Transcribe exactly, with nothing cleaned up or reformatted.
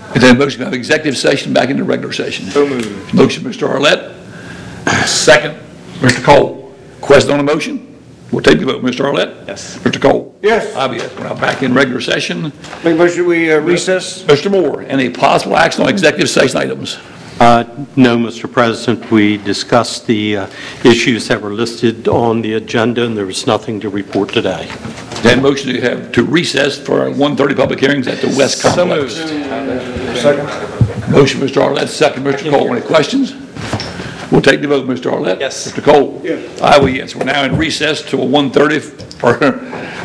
Is there a motion to have executive session back into regular session? So moved. Motion, Mister Arlett. Second, Mister Cole. Question on the motion? We'll take the vote. Mister Arlett? Yes. Mister Cole? Yes. I be yes. We're now back in regular session. Make a motion we uh, recess. Mister Moore, any possible action on executive session items? Uh, No, Mister President. We discussed the uh, issues that were listed on the agenda, and there was nothing to report today. Then motion to have to recess for our one thirty public hearings at the West So Complex. moved. Second. Motion, Mister Arlett, second, Mister Cole. Any questions? We'll take the vote, Mister Arlett. Yes. Mister Cole? Yes. I will yes. We're now in recess till one thirty for